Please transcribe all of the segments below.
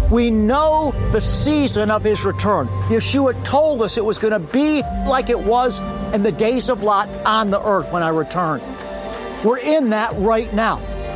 We know the season of his return. Yeshua told us it was going to be like it was in the days of Lot on the earth when I return. We're in that right now.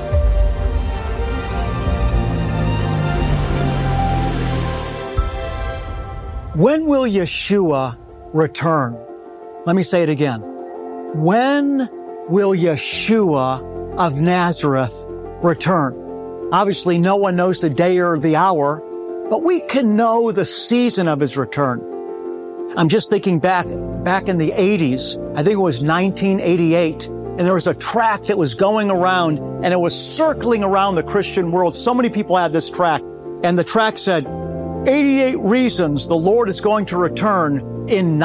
When will Yeshua return? Let me say it again. When will Yeshua of Nazareth return? Obviously, no one knows the day or the hour, but we can know the season of his return. I'm just thinking back in the 80s, I think it was 1988, and there was a tract that was going around, and it was circling around the Christian world. So many people had this tract, and the tract said, 88 reasons the Lord is going to return in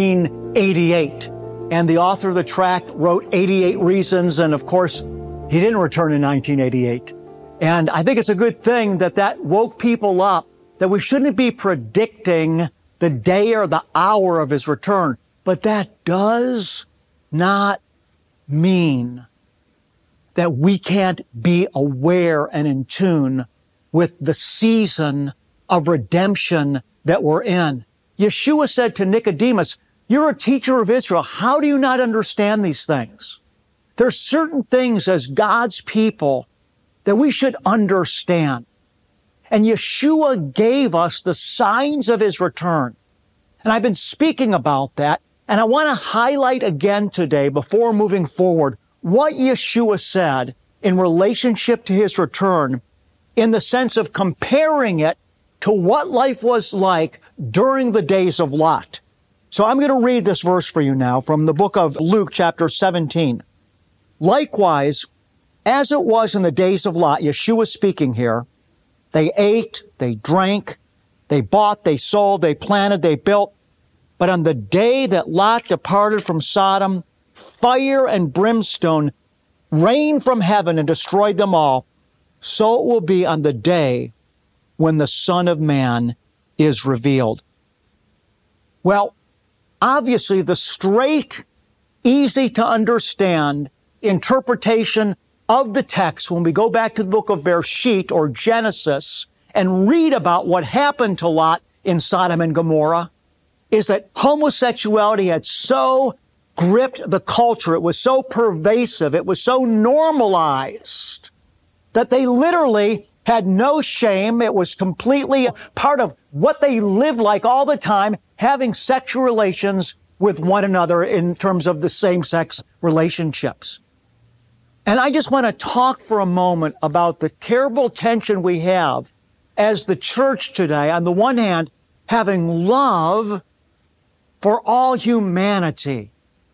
1988. And the author of the tract wrote 88 reasons, and of course, he didn't return in 1988. And I think it's a good thing that woke people up, that we shouldn't be predicting the day or the hour of his return. But that does not mean that we can't be aware and in tune with the season of redemption that we're in. Yeshua said to Nicodemus, "You're a teacher of Israel. How do you not understand these things?" There's certain things as God's people that we should understand. And Yeshua gave us the signs of his return. And I've been speaking about that. And I want to highlight again today, before moving forward, what Yeshua said in relationship to his return, in the sense of comparing it to what life was like during the days of Lot. So I'm going to read this verse for you now from the book of Luke, chapter 17. Likewise, as it was in the days of Lot, Yeshua speaking here, they ate, they drank, they bought, they sold, they planted, they built. But on the day that Lot departed from Sodom, fire and brimstone rained from heaven and destroyed them all. So it will be on the day when the Son of Man is revealed. Well, obviously the straight, easy to understand interpretation of the text, when we go back to the book of Bereshit or Genesis and read about what happened to Lot in Sodom and Gomorrah, is that homosexuality had so gripped the culture, it was so pervasive, it was so normalized, that they literally had no shame. It was completely part of what they lived like all the time, having sexual relations with one another in terms of the same-sex relationships. And I just want to talk for a moment about the terrible tension we have as the church today. On the one hand, having love for all humanity,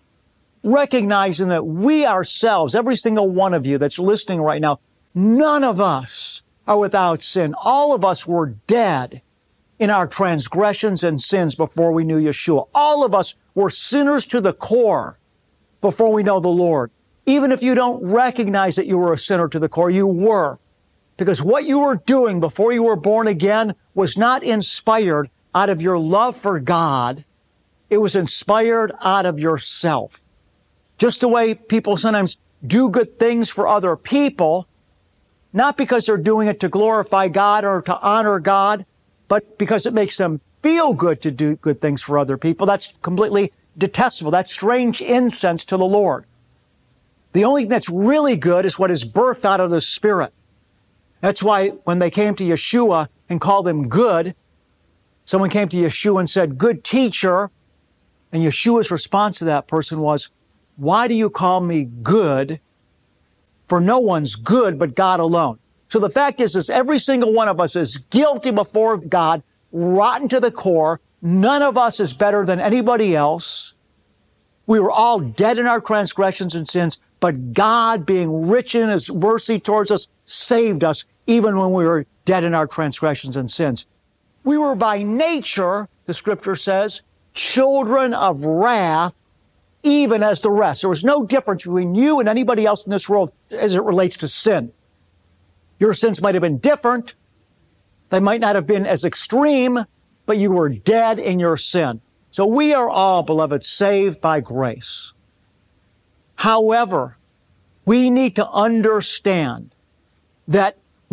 recognizing that we ourselves, every single one of you that's listening right now, none of us are without sin. All of us were dead in our transgressions and sins before we knew Yeshua. All of us were sinners to the core before we know the Lord. Even if you don't recognize that you were a sinner to the core, you were. Because what you were doing before you were born again was not inspired out of your love for God. It was inspired out of yourself. Just the way people sometimes do good things for other people, not because they're doing it to glorify God or to honor God, but because it makes them feel good to do good things for other people. That's completely detestable. That's strange incense to the Lord. The only thing that's really good is what is birthed out of the Spirit. That's why when they came to Yeshua and called him good, someone came to Yeshua and said, "Good teacher." And Yeshua's response to that person was, "Why do you call me good? For no one's good but God alone." So the fact is every single one of us is guilty before God, rotten to the core. None of us is better than anybody else. We were all dead in our transgressions and sins, but God, being rich in his mercy towards us, saved us even when we were dead in our transgressions and sins. We were by nature, the scripture says, children of wrath, even as the rest. There was no difference between you and anybody else in this world as it relates to sin. Your sins might have been different. They might not have been as extreme, but you were dead in your sin. So we are all, beloved, saved by grace. However, we need to understand that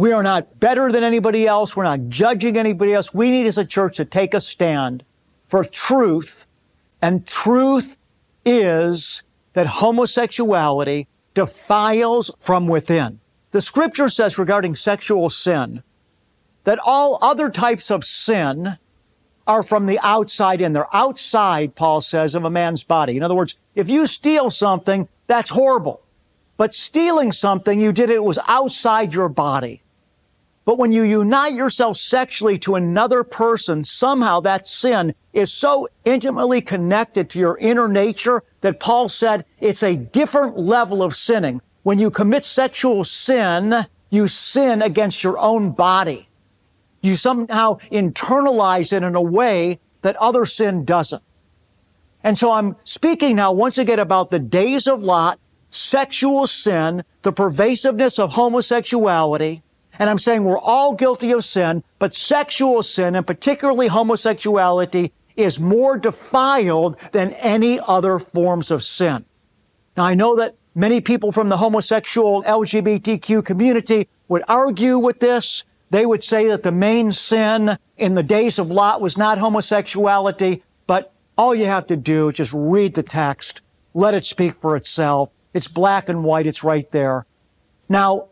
We are not better than anybody else. We're not judging anybody else. We need as a church to take a stand for truth. And truth is that homosexuality defiles from within. The scripture says regarding sexual sin that all other types of sin are from the outside in. They're outside, Paul says, of a man's body. In other words, if you steal something, that's horrible. But stealing something, it was outside your body. But when you unite yourself sexually to another person, somehow that sin is so intimately connected to your inner nature that Paul said it's a different level of sinning. When you commit sexual sin, you sin against your own body. You somehow internalize it in a way that other sin doesn't. And so I'm speaking now once again about the days of Lot, sexual sin, the pervasiveness of homosexuality. And I'm saying we're all guilty of sin, but sexual sin, and particularly homosexuality, is more defiled than any other forms of sin. Now, I know that many people from the homosexual LGBTQ community would argue with this. They would say that the main sin in the days of Lot was not homosexuality, but all you have to do is just read the text, let it speak for itself. It's black and white, it's right there. Now,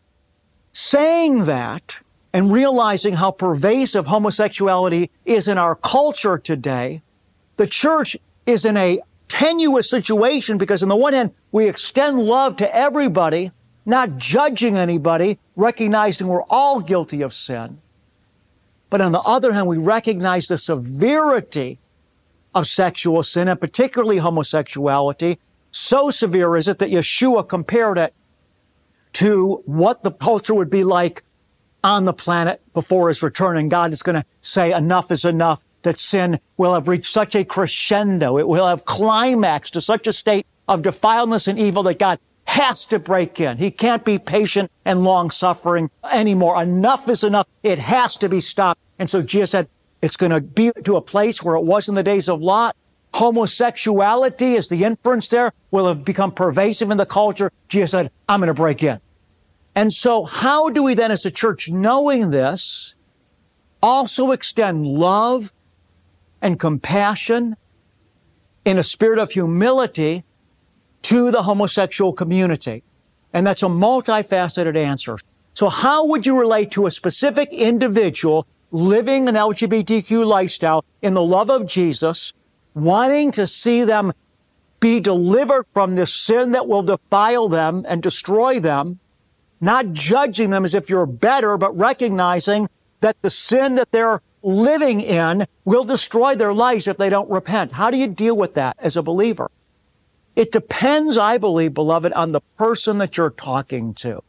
saying that and realizing how pervasive homosexuality is in our culture today, the church is in a tenuous situation because on the one hand, we extend love to everybody, not judging anybody, recognizing we're all guilty of sin. But on the other hand, we recognize the severity of sexual sin, and particularly homosexuality. So severe is it that Yeshua compared it to what the culture would be like on the planet before his return. And God is going to say enough is enough, that sin will have reached such a crescendo. It will have climaxed to such a state of defilement and evil that God has to break in. He can't be patient and long-suffering anymore. Enough is enough. It has to be stopped. And so Jesus said, it's going to be to a place where it was in the days of Lot. Homosexuality is the inference there, will have become pervasive in the culture. Jesus said, I'm going to break in. And so how do we then as a church, knowing this, also extend love and compassion in a spirit of humility to the homosexual community? And that's a multifaceted answer. So how would you relate to a specific individual living an LGBTQ lifestyle in the love of Jesus, wanting to see them be delivered from this sin that will defile them and destroy them, not judging them as if you're better, but recognizing that the sin that they're living in will destroy their lives if they don't repent? How do you deal with that as a believer? It depends, I believe, beloved, on the person that you're talking to.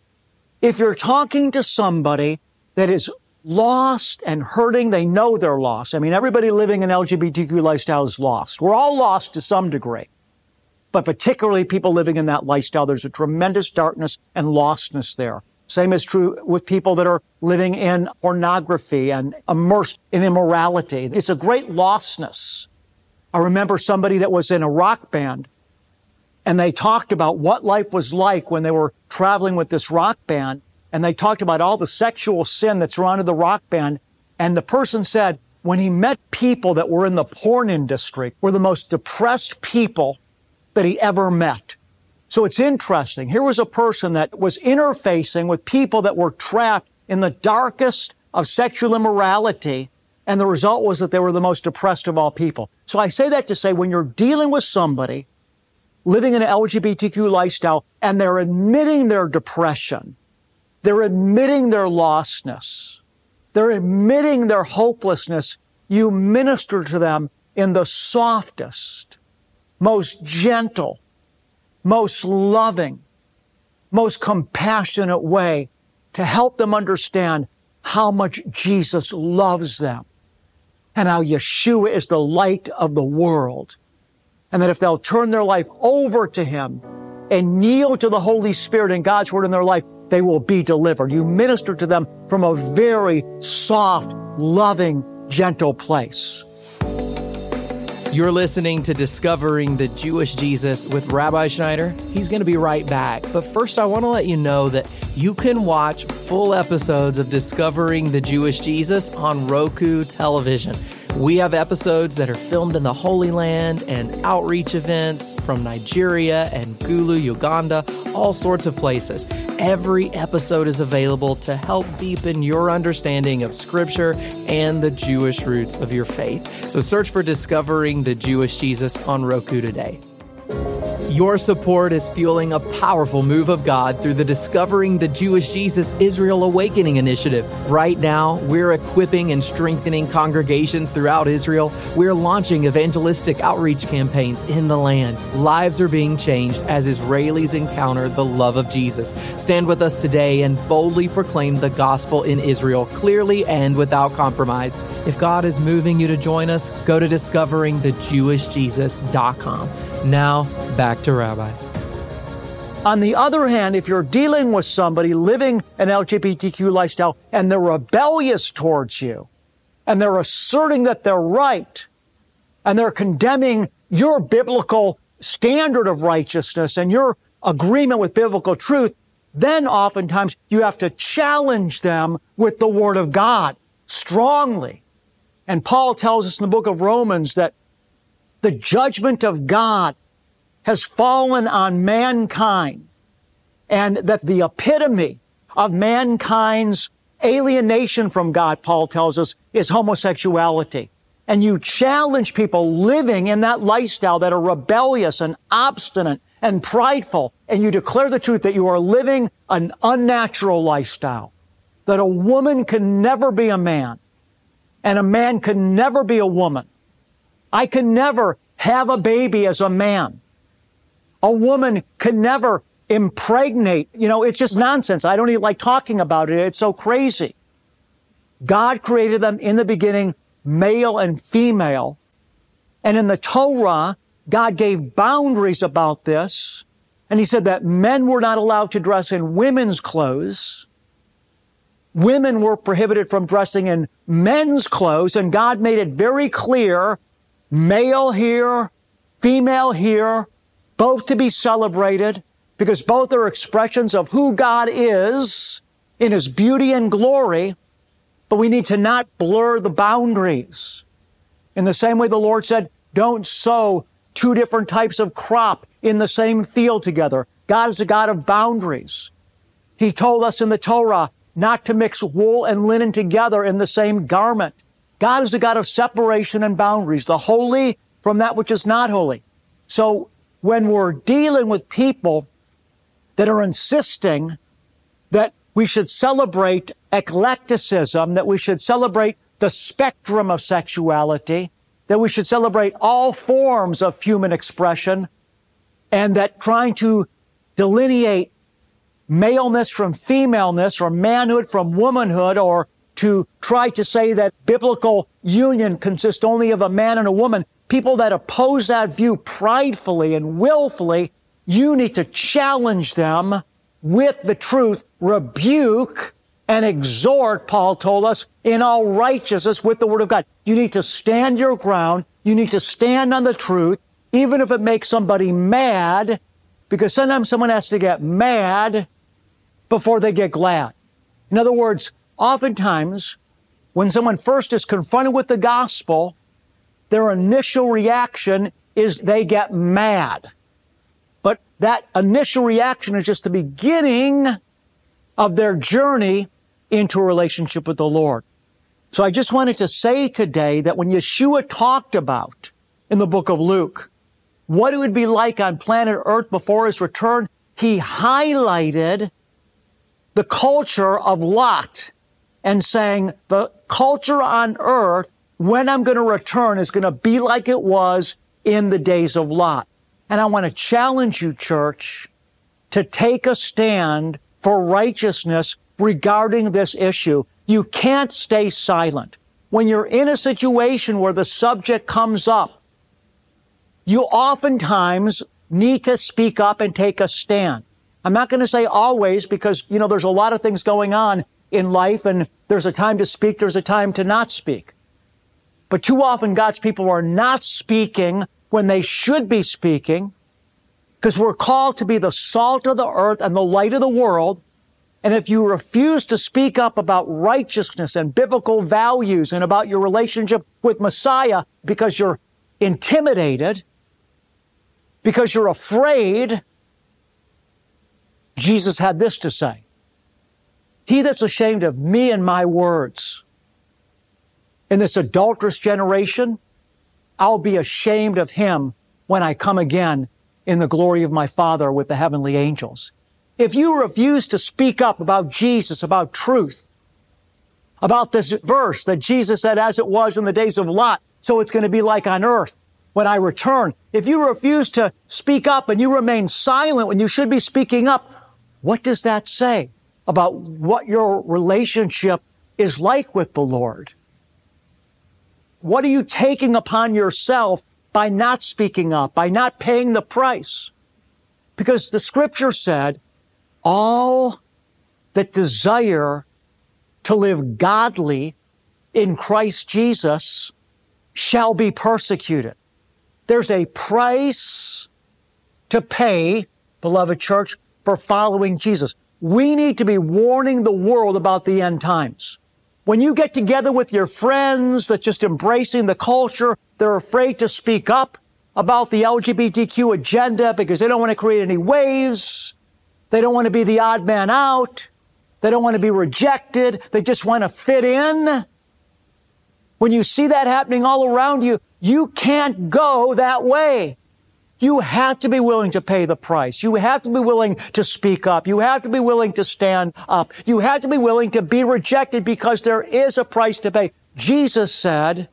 If you're talking to somebody that is lost and hurting, they know they're lost. I mean, everybody living an LGBTQ lifestyle is lost. We're all lost to some degree. But particularly people living in that lifestyle, there's a tremendous darkness and lostness there. Same is true with people that are living in pornography and immersed in immorality. It's a great lostness. I remember somebody that was in a rock band, and they talked about what life was like when they were traveling with this rock band. And they talked about all the sexual sin that surrounded the rock band. And the person said, when he met people that were in the porn industry, were the most depressed people that he ever met. So it's interesting. Here was a person that was interfacing with people that were trapped in the darkest of sexual immorality. And the result was that they were the most depressed of all people. So I say that to say, when you're dealing with somebody living in an LGBTQ lifestyle and they're admitting their depression, they're admitting their lostness, they're admitting their hopelessness, you minister to them in the softest, most gentle, most loving, most compassionate way to help them understand how much Jesus loves them and how Yeshua is the light of the world. And that if they'll turn their life over to Him and kneel to the Holy Spirit and God's Word in their life, they will be delivered. You minister to them from a very soft, loving, gentle place. You're listening to Discovering the Jewish Jesus with Rabbi Schneider. He's going to be right back. But first, I want to let you know that you can watch full episodes of Discovering the Jewish Jesus on Roku television. We have episodes that are filmed in the Holy Land and outreach events from Nigeria and Gulu, Uganda, all sorts of places. Every episode is available to help deepen your understanding of Scripture and the Jewish roots of your faith. So search for Discovering the Jewish Jesus on Roku today. Your support is fueling a powerful move of God through the Discovering the Jewish Jesus Israel Awakening Initiative. Right now, we're equipping and strengthening congregations throughout Israel. We're launching evangelistic outreach campaigns in the land. Lives are being changed as Israelis encounter the love of Jesus. Stand with us today and boldly proclaim the gospel in Israel clearly and without compromise. If God is moving you to join us, go to discoveringthejewishjesus.com. Now, back to Rabbi. On the other hand, if you're dealing with somebody living an LGBTQ lifestyle and they're rebellious towards you, and they're asserting that they're right, and they're condemning your biblical standard of righteousness and your agreement with biblical truth, then oftentimes you have to challenge them with the Word of God strongly. And Paul tells us in the book of Romans that the judgment of God has fallen on mankind, and that the epitome of mankind's alienation from God, Paul tells us, is homosexuality. And you challenge people living in that lifestyle that are rebellious and obstinate and prideful, and you declare the truth that you are living an unnatural lifestyle, that a woman can never be a man, and a man can never be a woman. I can never have a baby as a man. A woman can never impregnate. It's just nonsense. I don't even like talking about it. It's so crazy. God created them in the beginning, male and female. And in the Torah, God gave boundaries about this. And he said that men were not allowed to dress in women's clothes. Women were prohibited from dressing in men's clothes. And God made it very clear, male here, female here, both to be celebrated, because both are expressions of who God is in His beauty and glory, but we need to not blur the boundaries. In the same way the Lord said, don't sow two different types of crop in the same field together. God is a God of boundaries. He told us in the Torah not to mix wool and linen together in the same garment. God is a God of separation and boundaries, the holy from that which is not holy. So when we're dealing with people that are insisting that we should celebrate eclecticism, that we should celebrate the spectrum of sexuality, that we should celebrate all forms of human expression, and that trying to delineate maleness from femaleness or manhood from womanhood, or to try to say that biblical union consists only of a man and a woman, people that oppose that view pridefully and willfully, you need to challenge them with the truth, rebuke and exhort, Paul told us, in all righteousness with the Word of God. You need to stand your ground. You need to stand on the truth, even if it makes somebody mad, because sometimes someone has to get mad before they get glad. In other words, oftentimes, when someone first is confronted with the gospel, their initial reaction is they get mad. But that initial reaction is just the beginning of their journey into a relationship with the Lord. So I just wanted to say today that when Yeshua talked about in the book of Luke what it would be like on planet Earth before His return, He highlighted the culture of Lot and saying the culture on earth when I'm going to return is going to be like it was in the days of Lot. And I want to challenge you, church, to take a stand for righteousness regarding this issue. You can't stay silent. When you're in a situation where the subject comes up, you oftentimes need to speak up and take a stand. I'm not going to say always, because, there's a lot of things going on in life, and there's a time to speak, there's a time to not speak. But too often God's people are not speaking when they should be speaking, because we're called to be the salt of the earth and the light of the world. And if you refuse to speak up about righteousness and biblical values and about your relationship with Messiah because you're intimidated, because you're afraid, Jesus had this to say: "He that's ashamed of me and my words in this adulterous generation, I'll be ashamed of him when I come again in the glory of my Father with the heavenly angels." If you refuse to speak up about Jesus, about truth, about this verse that Jesus said, as it was in the days of Lot, so it's going to be like on earth when I return. If you refuse to speak up and you remain silent when you should be speaking up, what does that say about what your relationship is like with the Lord? What are you taking upon yourself by not speaking up, by not paying the price? Because the scripture said, all that desire to live godly in Christ Jesus shall be persecuted. There's a price to pay, beloved church, for following Jesus. We need to be warning the world about the end times. When you get together with your friends that's just embracing the culture, they're afraid to speak up about the LGBTQ agenda because they don't want to create any waves. They don't want to be the odd man out. They don't want to be rejected. They just want to fit in. When you see that happening all around you, you can't go that way. You have to be willing to pay the price. You have to be willing to speak up. You have to be willing to stand up. You have to be willing to be rejected because there is a price to pay. Jesus said,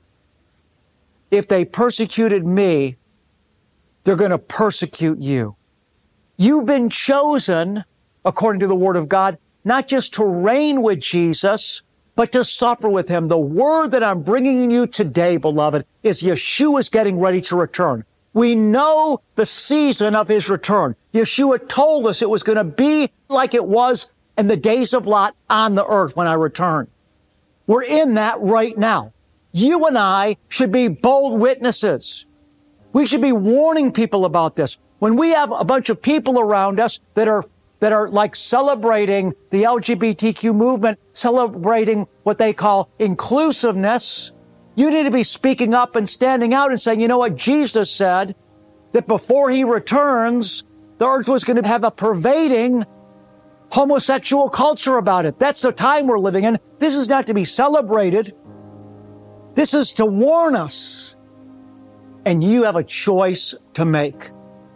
if they persecuted me, they're going to persecute you. You've been chosen, according to the Word of God, not just to reign with Jesus, but to suffer with him. The word that I'm bringing you today, beloved, is Yeshua's getting ready to return. We know the season of his return. Yeshua told us it was going to be like it was in the days of Lot on the earth when I return. We're in that right now. You and I should be bold witnesses. We should be warning people about this. When we have a bunch of people around us that are like celebrating the LGBTQ movement, celebrating what they call inclusiveness, you need to be speaking up and standing out and saying, you know what, Jesus said that before he returns, the earth was going to have a pervading homosexual culture about it. That's the time we're living in. This is not to be celebrated. This is to warn us. And you have a choice to make.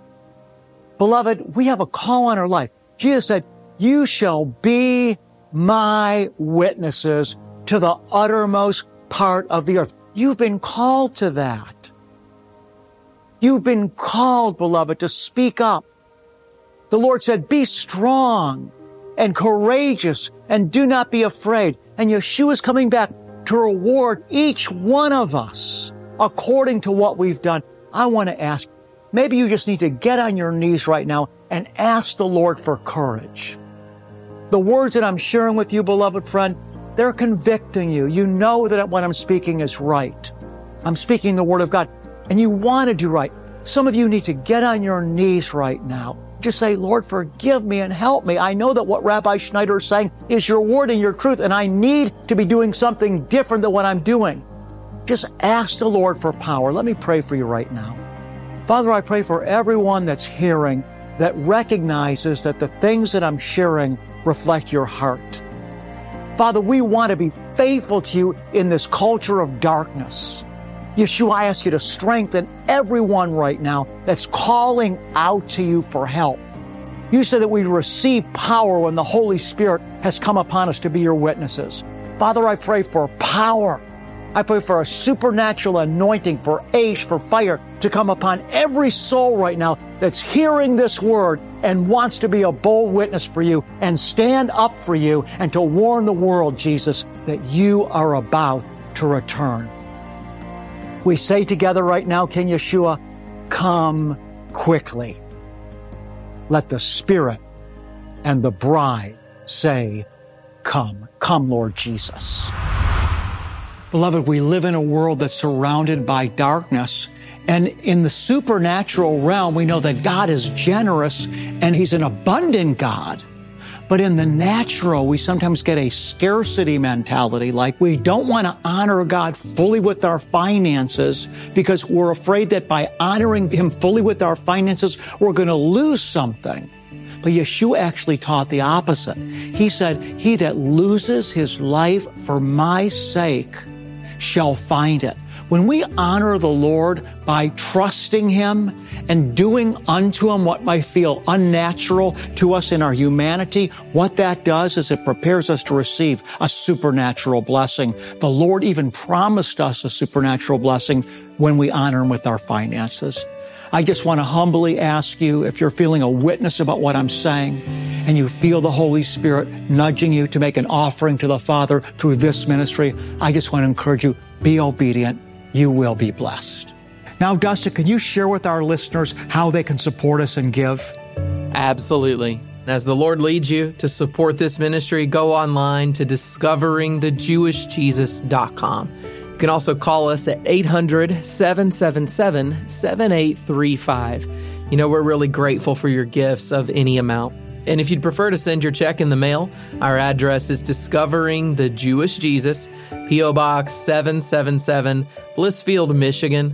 Beloved, we have a call on our life. Jesus said, you shall be my witnesses to the uttermost part of the earth. You've been called to that. You've been called, beloved, to speak up. The Lord said, be strong and courageous and do not be afraid. And Yeshua is coming back to reward each one of us according to what we've done. I want to ask, maybe you just need to get on your knees right now and ask the Lord for courage. The words that I'm sharing with you, beloved friend, they're convicting you. You know that what I'm speaking is right. I'm speaking the Word of God, and you want to do right. Some of you need to get on your knees right now. Just say, Lord, forgive me and help me. I know that what Rabbi Schneider is saying is your word and your truth, and I need to be doing something different than what I'm doing. Just ask the Lord for power. Let me pray for you right now. Father, I pray for everyone that's hearing, that recognizes that the things that I'm sharing reflect your heart. Father, we want to be faithful to you in this culture of darkness. Yeshua, I ask you to strengthen everyone right now that's calling out to you for help. You said that we receive power when the Holy Spirit has come upon us to be your witnesses. Father, I pray for power. I pray for a supernatural anointing, for ash, for fire to come upon every soul right now that's hearing this word and wants to be a bold witness for you and stand up for you and to warn the world, Jesus, that you are about to return. We say together right now, King Yeshua, come quickly. Let the Spirit and the bride say, come. Come, Lord Jesus. Beloved, we live in a world that's surrounded by darkness. And in the supernatural realm, we know that God is generous and He's an abundant God. But in the natural, we sometimes get a scarcity mentality, like we don't want to honor God fully with our finances because we're afraid that by honoring Him fully with our finances, we're going to lose something. But Yeshua actually taught the opposite. He said, he that loses his life for my sake shall find it. When we honor the Lord by trusting Him and doing unto Him what might feel unnatural to us in our humanity, what that does is it prepares us to receive a supernatural blessing. The Lord even promised us a supernatural blessing when we honor Him with our finances. I just want to humbly ask you, if you're feeling a witness about what I'm saying, and you feel the Holy Spirit nudging you to make an offering to the Father through this ministry, I just want to encourage you, be obedient. You will be blessed. Now, Dustin, can you share with our listeners how they can support us and give? Absolutely. As the Lord leads you to support this ministry, go online to discoveringthejewishjesus.com. You can also call us at 800-777-7835. You know, we're really grateful for your gifts of any amount. And if you'd prefer to send your check in the mail, our address is Discovering the Jewish Jesus, P.O. Box 777, Blissfield, Michigan,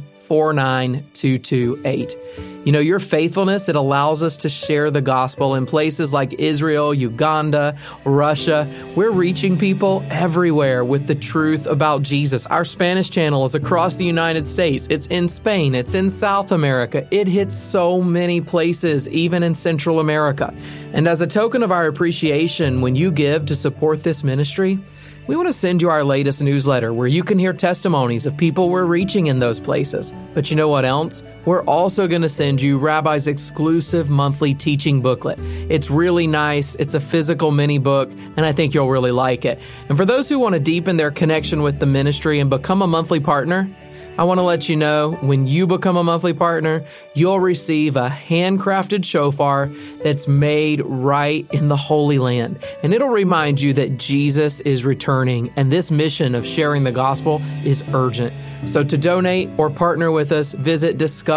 49228. You know, your faithfulness, it allows us to share the gospel in places like Israel, Uganda, Russia. We're reaching people everywhere with the truth about Jesus. Our Spanish channel is across the United States. It's in Spain. It's in South America. It hits so many places, even in Central America. And as a token of our appreciation, when you give to support this ministry, we want to send you our latest newsletter where you can hear testimonies of people we're reaching in those places. But you know what else? We're also going to send you Rabbi's exclusive monthly teaching booklet. It's really nice. It's a physical mini book, and I think you'll really like it. And for those who want to deepen their connection with the ministry and become a monthly partner, I want to let you know, when you become a monthly partner, you'll receive a handcrafted shofar that's made right in the Holy Land. And it'll remind you that Jesus is returning, and this mission of sharing the gospel is urgent. So to donate or partner with us, visit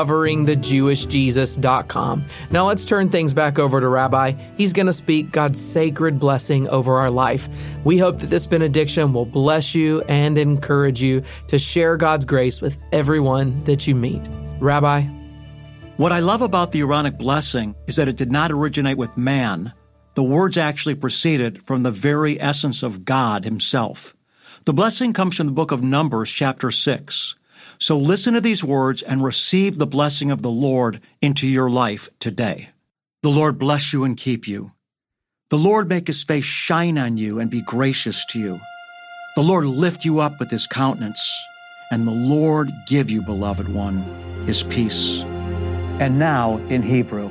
discoveringthejewishjesus.com. Now let's turn things back over to Rabbi. He's going to speak God's sacred blessing over our life. We hope that this benediction will bless you and encourage you to share God's grace with everyone that you meet. Rabbi? What I love about the Aaronic blessing is that it did not originate with man. The words actually proceeded from the very essence of God Himself. The blessing comes from the book of Numbers, chapter 6. So listen to these words and receive the blessing of the Lord into your life today. The Lord bless you and keep you. The Lord make His face shine on you and be gracious to you. The Lord lift you up with His countenance, and the Lord give you, beloved one, His peace. And now in Hebrew.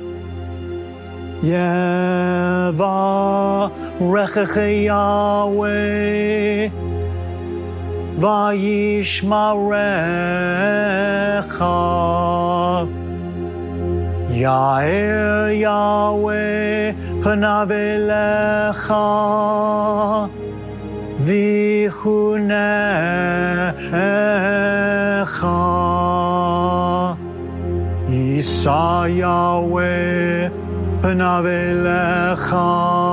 Yevarechecha Yahweh vayishmarecha. Ya'er Yahweh panav elecha vichunecha. Yisa Yahweh panav elecha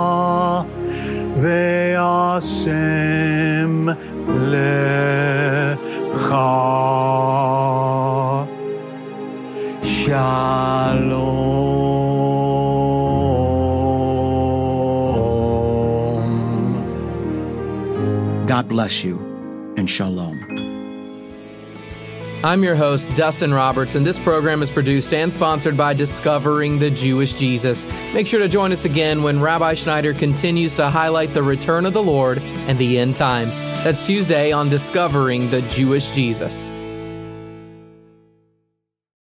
ve'asem lecha. Shalom. God bless you, and shalom. I'm your host, Dustin Roberts, and this program is produced and sponsored by Discovering the Jewish Jesus. Make sure to join us again when Rabbi Schneider continues to highlight the return of the Lord and the end times. That's Tuesday on Discovering the Jewish Jesus.